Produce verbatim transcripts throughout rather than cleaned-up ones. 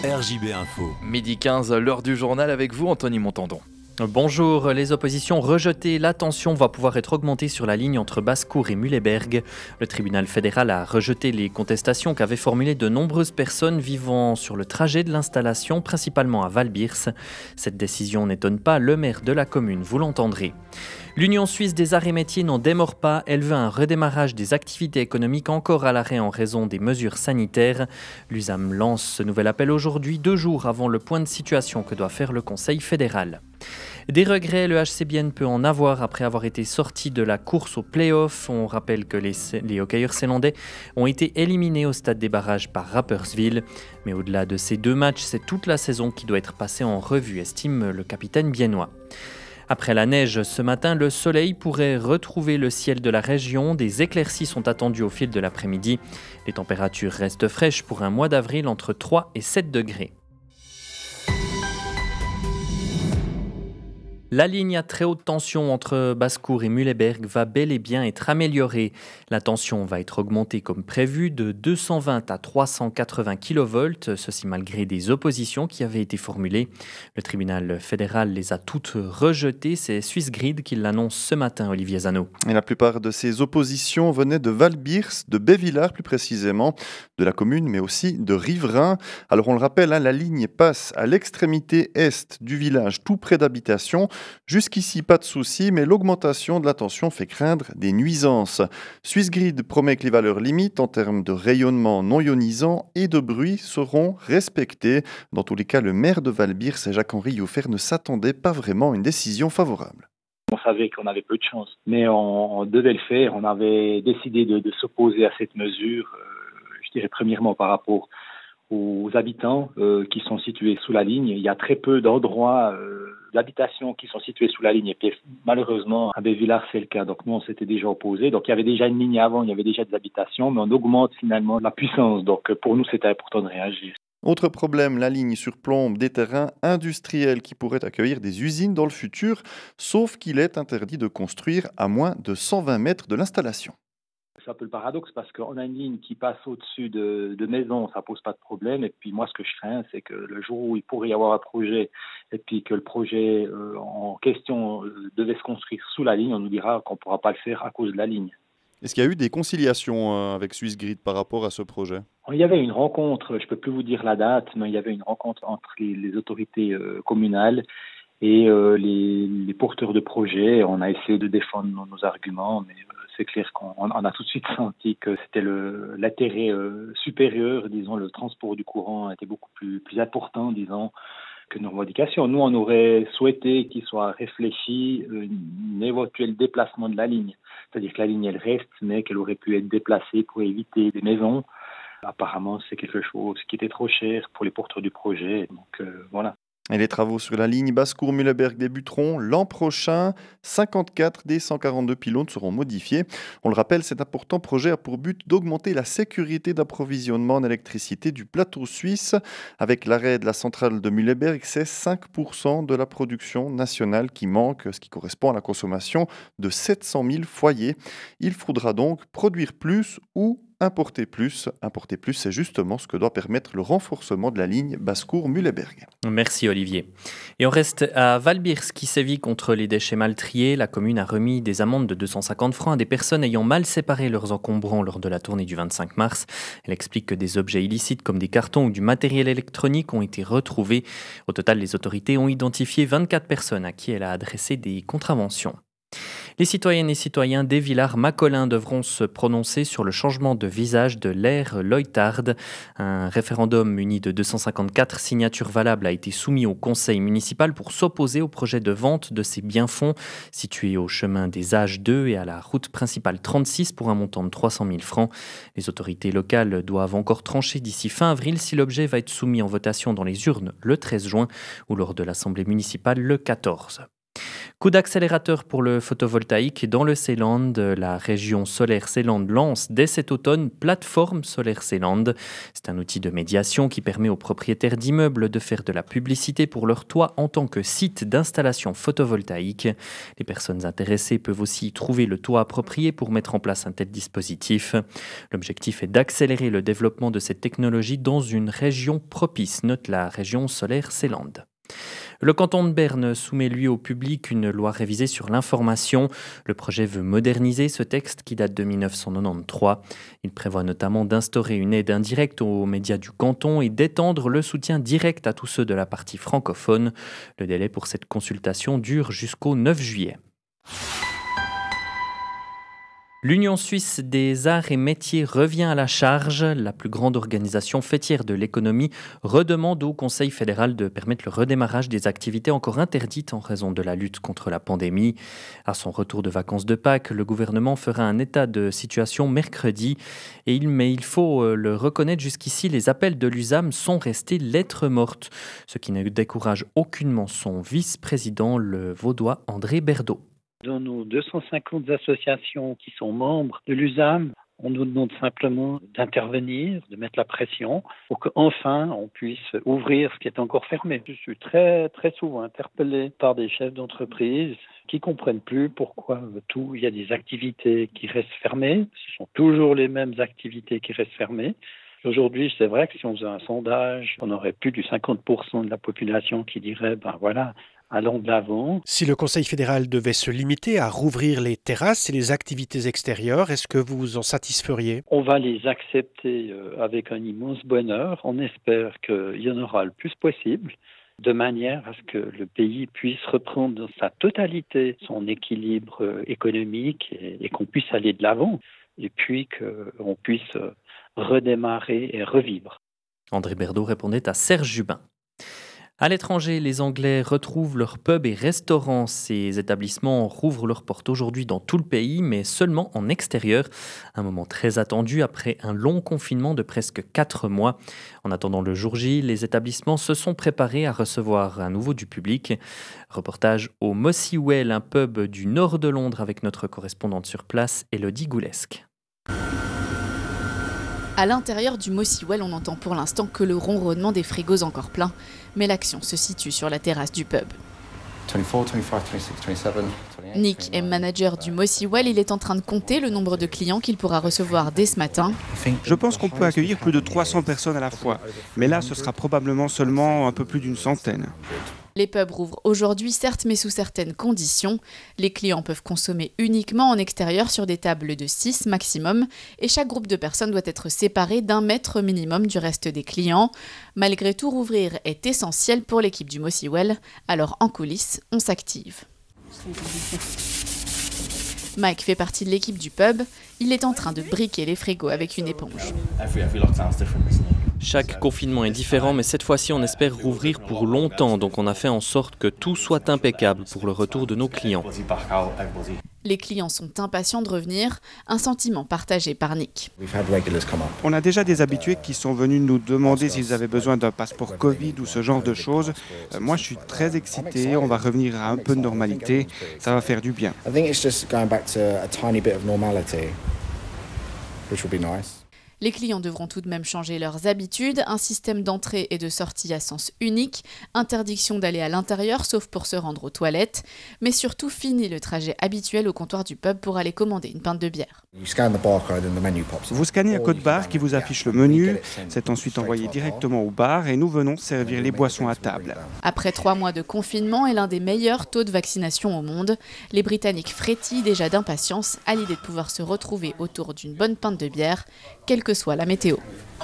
R J B Info. Midi quinze, l'heure du journal avec vous, Anthony Montandon. Bonjour, les oppositions rejetées, la tension va pouvoir être augmentée sur la ligne entre Basse-Cour et Muhleberg. Le tribunal fédéral a rejeté les contestations qu'avaient formulées de nombreuses personnes vivant sur le trajet de l'installation, principalement à Valbirs. Cette décision n'étonne pas le maire de la commune, vous l'entendrez. L'Union suisse des arts et métiers n'en démord pas. Elle veut un redémarrage des activités économiques encore à l'arrêt en raison des mesures sanitaires. L'U S A M lance ce nouvel appel aujourd'hui, deux jours avant le point de situation que doit faire le Conseil fédéral. Des regrets, le H C Bienne peut en avoir après avoir été sorti de la course au play-off. On rappelle que les, les hockeyeurs zélandais ont été éliminés au stade des barrages par Rapperswil. Mais au-delà de ces deux matchs, c'est toute la saison qui doit être passée en revue, estime le capitaine biennois. Après la neige, ce matin, le soleil pourrait retrouver le ciel de la région. Des éclaircies sont attendues au fil de l'après-midi. Les températures restent fraîches pour un mois d'avril entre trois et sept degrés. La ligne à très haute tension entre Basse-Cour et Muhleberg va bel et bien être améliorée. La tension va être augmentée comme prévu de deux cent vingt à trois cent quatre-vingts kilovolts, ceci malgré des oppositions qui avaient été formulées. Le tribunal fédéral les a toutes rejetées. C'est Swissgrid qui l'annonce ce matin, Olivier Zano. Et la plupart de ces oppositions venaient de Valbirs, de Bévillars plus précisément, de la commune, mais aussi de Riverains. Alors on le rappelle, hein, la ligne passe à l'extrémité est du village, tout près d'habitation. Jusqu'ici, pas de souci, mais l'augmentation de la tension fait craindre des nuisances. Swissgrid promet que les valeurs limites en termes de rayonnement non ionisant et de bruit seront respectées. Dans tous les cas, le maire de Valbirs, Jacques-Henri Youffer, ne s'attendait pas vraiment à une décision favorable. On savait qu'on avait peu de chance, mais on, on devait le faire. On avait décidé de, de s'opposer à cette mesure, euh, je dirais premièrement par rapport aux habitants euh, qui sont situés sous la ligne. Il y a très peu d'endroits euh, d'habitation qui sont situés sous la ligne. Et puis malheureusement, à Bévillars, c'est le cas. Donc nous, on s'était déjà opposés. Donc il y avait déjà une ligne avant, il y avait déjà des habitations, mais on augmente finalement la puissance. Donc pour nous, c'était important de réagir. Autre problème, la ligne surplombe des terrains industriels qui pourraient accueillir des usines dans le futur, sauf qu'il est interdit de construire à moins de cent vingt mètres de l'installation. C'est un peu le paradoxe parce qu'on a une ligne qui passe au-dessus de, de maisons, ça pose pas de problème. Et puis moi, ce que je crains, c'est que le jour où il pourrait y avoir un projet et puis que le projet euh, en question euh, devait se construire sous la ligne, on nous dira qu'on pourra pas le faire à cause de la ligne. Est-ce qu'il y a eu des conciliations avec Swissgrid par rapport à ce projet ? Il y avait une rencontre, je peux plus vous dire la date, mais il y avait une rencontre entre les, les autorités euh, communales et euh, les, les porteurs de projets. On a essayé de défendre nos, nos arguments, mais euh, c'est clair qu'on on a tout de suite senti que c'était le, l'intérêt euh, supérieur, disons, le transport du courant était beaucoup plus, plus important, disons, que nos revendications. Nous, on aurait souhaité qu'il soit réfléchi un éventuel déplacement de la ligne. C'est-à-dire que la ligne, elle reste, mais qu'elle aurait pu être déplacée pour éviter des maisons. Apparemment, c'est quelque chose qui était trop cher pour les porteurs du projet. Donc, euh, voilà. Et les travaux sur la ligne Basse-Cour-Muhleberg débuteront l'an prochain. cinquante-quatre des cent quarante-deux pylônes seront modifiés. On le rappelle, cet important projet a pour but d'augmenter la sécurité d'approvisionnement en électricité du plateau suisse. Avec l'arrêt de la centrale de Muhleberg, c'est cinq pour cent de la production nationale qui manque, ce qui correspond à la consommation de sept cent mille foyers. Il faudra donc produire plus ou importer plus. Importer plus, c'est justement ce que doit permettre le renforcement de la ligne Basse-Cour-Muhleberg. Merci Olivier. Et on reste à Valbirs qui sévit contre les déchets mal triés. La commune a remis des amendes de deux cent cinquante francs à des personnes ayant mal séparé leurs encombrants lors de la tournée du vingt-cinq mars. Elle explique que des objets illicites comme des cartons ou du matériel électronique ont été retrouvés. Au total, les autorités ont identifié vingt-quatre personnes à qui elle a adressé des contraventions. Les citoyennes et citoyens des Villars-Macolin devront se prononcer sur le changement de visage de l'aire Leuthard. Un référendum muni de deux cent cinquante-quatre signatures valables a été soumis au conseil municipal pour s'opposer au projet de vente de ces biens-fonds situés au chemin des Âges deux et à la route principale trente-six pour un montant de trois cent mille francs. Les autorités locales doivent encore trancher d'ici fin avril si l'objet va être soumis en votation dans les urnes le treize juin ou lors de l'assemblée municipale le quatorze. Coup d'accélérateur pour le photovoltaïque dans le Seeland. La région Solaire Seeland lance dès cet automne Plateforme Solaire Seeland. C'est un outil de médiation qui permet aux propriétaires d'immeubles de faire de la publicité pour leur toit en tant que site d'installation photovoltaïque. Les personnes intéressées peuvent aussi trouver le toit approprié pour mettre en place un tel dispositif. L'objectif est d'accélérer le développement de cette technologie dans une région propice, note la région Solaire Seeland. Le canton de Berne soumet lui au public une loi révisée sur l'information. Le projet veut moderniser ce texte qui date de dix-neuf cent quatre-vingt-treize. Il prévoit notamment d'instaurer une aide indirecte aux médias du canton et d'étendre le soutien direct à tous ceux de la partie francophone. Le délai pour cette consultation dure jusqu'au neuf juillet. L'Union suisse des arts et métiers revient à la charge. La plus grande organisation fêtière de l'économie redemande au Conseil fédéral de permettre le redémarrage des activités encore interdites en raison de la lutte contre la pandémie. À son retour de vacances de Pâques, le gouvernement fera un état de situation mercredi. Et il, mais il faut le reconnaître, jusqu'ici, les appels de l'U S A M sont restés lettres mortes, ce qui ne décourage aucunement son vice-président, le vaudois André Berdo. Dans nos deux cent cinquante associations qui sont membres de l'U S A M, on nous demande simplement d'intervenir, de mettre la pression pour qu'enfin on puisse ouvrir ce qui est encore fermé. Je suis très très souvent interpellé par des chefs d'entreprise qui comprennent plus pourquoi tout, il y a des activités qui restent fermées, ce sont toujours les mêmes activités qui restent fermées. Aujourd'hui, c'est vrai que si on faisait un sondage, on aurait plus du cinquante pour cent de la population qui dirait ben voilà, allons de l'avant. Si le Conseil fédéral devait se limiter à rouvrir les terrasses et les activités extérieures, est-ce que vous vous en satisferiez ? On va les accepter avec un immense bonheur. On espère qu'il y en aura le plus possible, de manière à ce que le pays puisse reprendre dans sa totalité son équilibre économique et, et qu'on puisse aller de l'avant. Et puis qu'on puisse redémarrer et revivre. André Berdo répondait à Serge Jubin. À l'étranger, les Anglais retrouvent leurs pubs et restaurants. Ces établissements rouvrent leurs portes aujourd'hui dans tout le pays, mais seulement en extérieur. Un moment très attendu après un long confinement de presque quatre mois. En attendant le jour J, les établissements se sont préparés à recevoir à nouveau du public. Reportage au Mossy Well, un pub du nord de Londres, avec notre correspondante sur place, Elodie Goulesque. À l'intérieur du Mossy Well, on n'entend pour l'instant que le ronronnement des frigos encore pleins, mais l'action se situe sur la terrasse du pub. Nick est manager du Mossy Well, il est en train de compter le nombre de clients qu'il pourra recevoir dès ce matin. Je pense qu'on peut accueillir plus de trois cents personnes à la fois, mais là ce sera probablement seulement un peu plus d'une centaine. Les pubs rouvrent aujourd'hui, certes, mais sous certaines conditions. Les clients peuvent consommer uniquement en extérieur sur des tables de six maximum et chaque groupe de personnes doit être séparé d'un mètre minimum du reste des clients. Malgré tout, rouvrir est essentiel pour l'équipe du Mossy Well, alors en coulisses, on s'active. Mike fait partie de l'équipe du pub. Il est en train de briquer les frigos avec une éponge. Chaque confinement est différent, mais cette fois-ci, on espère rouvrir pour longtemps. Donc on a fait en sorte que tout soit impeccable pour le retour de nos clients. Les clients sont impatients de revenir, un sentiment partagé par Nick. On a déjà des habitués qui sont venus nous demander s'ils avaient besoin d'un passeport Covid ou ce genre de choses. Euh, moi, je suis très excité, on va revenir à un peu de normalité, ça va faire du bien. Les clients devront tout de même changer leurs habitudes, un système d'entrée et de sortie à sens unique, interdiction d'aller à l'intérieur sauf pour se rendre aux toilettes, mais surtout fini le trajet habituel au comptoir du pub pour aller commander une pinte de bière. Vous scannez un code barre qui vous affiche le menu, c'est ensuite envoyé directement au bar et nous venons servir les boissons à table. Après trois mois de confinement et l'un des meilleurs taux de vaccination au monde, les Britanniques frétillent déjà d'impatience à l'idée de pouvoir se retrouver autour d'une bonne pinte de bière, quelle que soit la météo.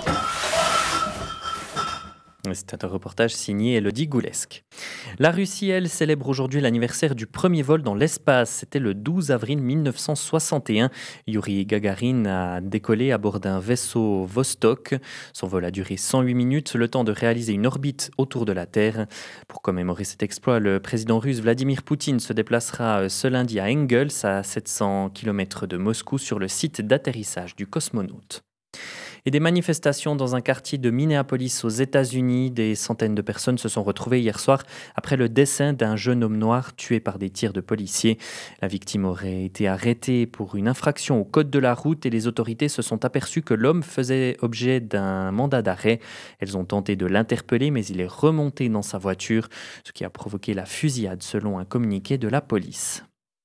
C'est un reportage signé Elodie Goulesque. La Russie, elle, célèbre aujourd'hui l'anniversaire du premier vol dans l'espace. C'était le douze avril mille neuf cent soixante et un. Yuri Gagarin a décollé à bord d'un vaisseau Vostok. Son vol a duré cent huit minutes, le temps de réaliser une orbite autour de la Terre. Pour commémorer cet exploit, le président russe Vladimir Poutine se déplacera ce lundi à Engels, à sept cents kilomètres de Moscou, sur le site d'atterrissage du cosmonaute. Et des manifestations dans un quartier de Minneapolis aux États-Unis. Des centaines de personnes se sont retrouvées hier soir après le décès d'un jeune homme noir tué par des tirs de policiers. La victime aurait été arrêtée pour une infraction au code de la route et les autorités se sont aperçues que l'homme faisait objet d'un mandat d'arrêt. Elles ont tenté de l'interpeller, mais il est remonté dans sa voiture, ce qui a provoqué la fusillade selon un communiqué de la police.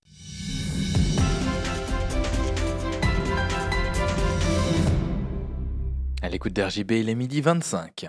À l'écoute d'R J B, il est midi vingt-cinq.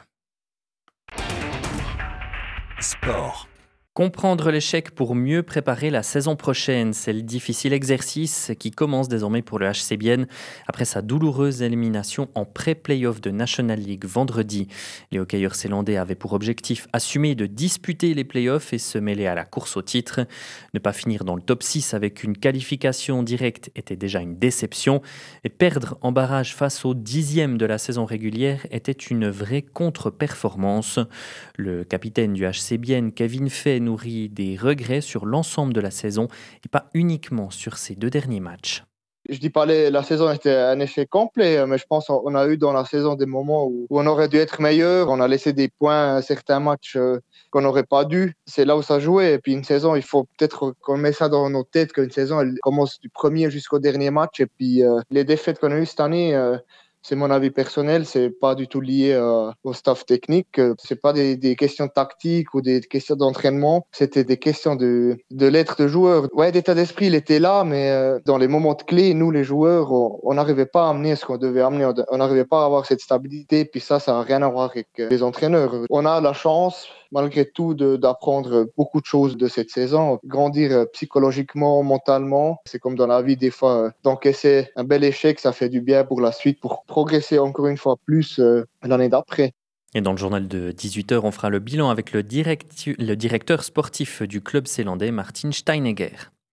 Sport. Comprendre l'échec pour mieux préparer la saison prochaine, c'est le difficile exercice qui commence désormais pour le H C Bienne après sa douloureuse élimination en pré-playoff de National League vendredi. Les hockeyeurs zélandais avaient pour objectif assumé de disputer les playoffs et se mêler à la course au titre. Ne pas finir dans le top six avec une qualification directe était déjà une déception et perdre en barrage face au dixième de la saison régulière était une vraie contre-performance. Le capitaine du H C Bienne, Kevin Fay, nourrit des regrets sur l'ensemble de la saison et pas uniquement sur ces deux derniers matchs. Je dis pas que la saison était un échec complet, mais je pense qu'on a eu dans la saison des moments où on aurait dû être meilleur. On a laissé des points à certains matchs qu'on n'aurait pas dû. C'est là où ça jouait. Et puis une saison, il faut peut-être qu'on mette ça dans nos têtes qu'une saison, elle commence du premier jusqu'au dernier match. Et puis euh, les défaites qu'on a eues cette année, euh, c'est mon avis personnel, c'est pas du tout lié euh, au staff technique. C'est pas des, des questions tactiques ou des questions d'entraînement. C'était des questions de, de l'être de joueur. Ouais, d'état d'esprit, il était là, mais euh, dans les moments de clé, nous, les joueurs, on n'arrivait pas à amener ce qu'on devait amener. On n'arrivait pas à avoir cette stabilité. Puis ça, ça n'a rien à voir avec euh, les entraîneurs. On a la chance, malgré tout, de, d'apprendre beaucoup de choses de cette saison. Grandir euh, psychologiquement, mentalement. C'est comme dans la vie, des fois, euh, d'encaisser un bel échec, ça fait du bien pour la suite, pour progresser encore une fois plus euh, l'année d'après. Et dans le journal de dix-huit heures, on fera le bilan avec le, directu- le directeur sportif du club zélandais, Martin Steinegger.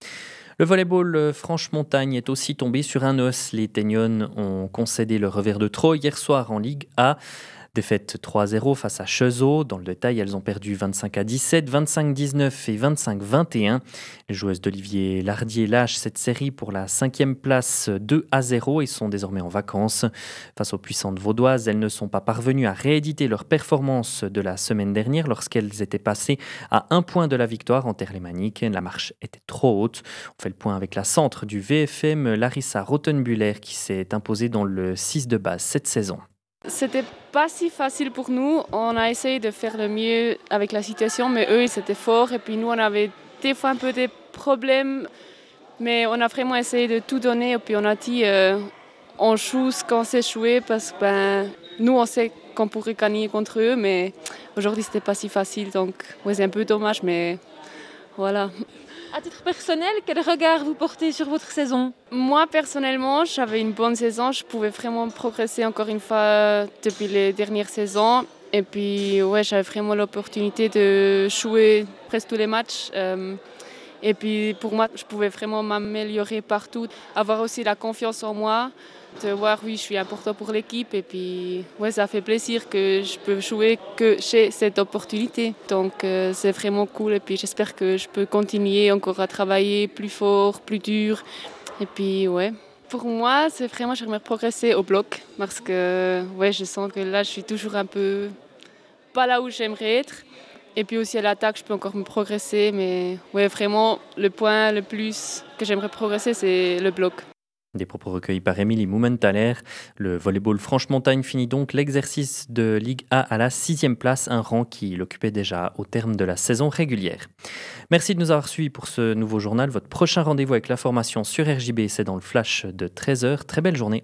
Le volleyball Franche-Montagne est aussi tombé sur un os. Les Teignonnes ont concédé le revers de trop hier soir en Ligue A. Défaite trois à zéro face à Cheseaux. Dans le détail, elles ont perdu vingt-cinq à dix-sept, vingt-cinq à dix-neuf et vingt-cinq à vingt et un. Les joueuses d'Olivier Lardier lâchent cette série pour la cinquième place deux à zéro et sont désormais en vacances. Face aux puissantes vaudoises, elles ne sont pas parvenues à rééditer leur performance de la semaine dernière lorsqu'elles étaient passées à un point de la victoire en terre lémanique. La marche était trop haute. On fait le point avec la centre du V F M, Larissa Rothenbuller, qui s'est imposée dans le six de base cette saison. C'était pas si facile pour nous. On a essayé de faire le mieux avec la situation, mais eux, ils étaient forts. Et puis nous, on avait des fois un peu des problèmes, mais on a vraiment essayé de tout donner. Et puis on a dit, euh, on joue ce qu'on sait jouer parce que ben, nous, on sait qu'on pourrait gagner contre eux, mais aujourd'hui, c'était pas si facile. Donc, ouais, c'est un peu dommage, mais voilà. À titre personnel, quel regard vous portez sur votre saison ? Moi, personnellement, j'avais une bonne saison. Je pouvais vraiment progresser encore une fois depuis les dernières saisons. Et puis, ouais, j'avais vraiment l'opportunité de jouer presque tous les matchs. Euh, et puis, pour moi, je pouvais vraiment m'améliorer partout. Avoir aussi la confiance en moi, de voir, oui, je suis important pour l'équipe. Et puis, ouais, ça fait plaisir que je peux jouer, que j'ai cette opportunité. Donc, euh, c'est vraiment cool. Et puis, j'espère que je peux continuer encore à travailler plus fort, plus dur. Et puis, ouais. Pour moi, c'est vraiment, j'aimerais progresser au bloc. Parce que, ouais, je sens que là, je suis toujours un peu pas là où j'aimerais être. Et puis aussi à l'attaque, je peux encore me progresser. Mais, ouais, vraiment, le point le plus que j'aimerais progresser, c'est le bloc. Des propos recueillis par Émilie Mumenthaler. Le volleyball Franche-Montagne finit donc l'exercice de Ligue A à la sixième place, un rang qui l'occupait déjà au terme de la saison régulière. Merci de nous avoir suivis pour ce nouveau journal. Votre prochain rendez-vous avec l'information sur R J B, c'est dans le flash de treize heures. Très belle journée.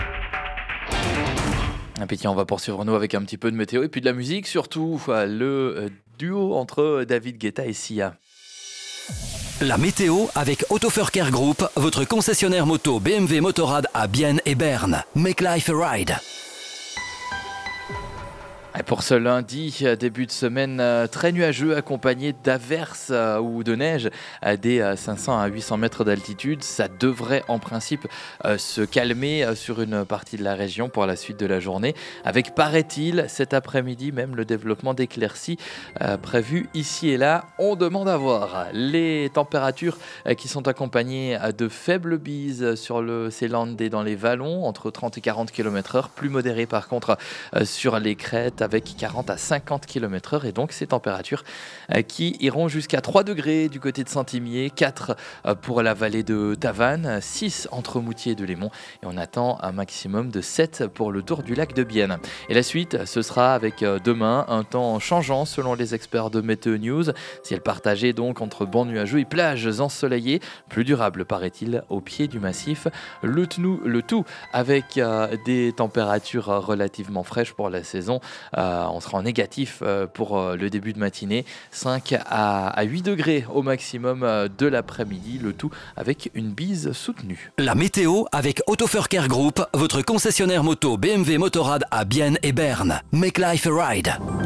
Et puis tiens, on va poursuivre nous avec un petit peu de météo et puis de la musique, surtout le duo entre David Guetta et Sia. La météo avec Autofer Care Group, votre concessionnaire moto B M W Motorrad à Bienne et Berne. Make life a ride. Et pour ce lundi, début de semaine très nuageux, accompagné d'averses ou de neige à des cinq cents à huit cents mètres d'altitude. Ça devrait en principe se calmer sur une partie de la région pour la suite de la journée, avec, paraît-il, cet après-midi même le développement d'éclaircies prévues ici et là. On demande à voir. Les températures qui sont accompagnées de faibles bises sur le Seeland et dans les vallons, entre trente et quarante kilomètres heure, plus modérées par contre sur les crêtes, avec quarante à cinquante kilomètres heure, et donc ces températures qui iront jusqu'à trois degrés du côté de Saint-Imier, quatre pour la vallée de Tavannes, six entre Moutier et Delémont, et on attend un maximum de sept pour le tour du lac de Bienne. Et la suite, ce sera avec demain un temps changeant selon les experts de Météo News, ciel partagé donc entre bancs nuageux et plages ensoleillées, plus durable paraît-il au pied du massif, le tout, le tout avec des températures relativement fraîches pour la saison. Euh, on sera en négatif euh, pour euh, le début de matinée, cinq à huit degrés au maximum euh, de l'après-midi, le tout avec une bise soutenue. La météo avec Autofer Care Group, votre concessionnaire moto B M W Motorrad à Bienne et Berne. Make life a ride.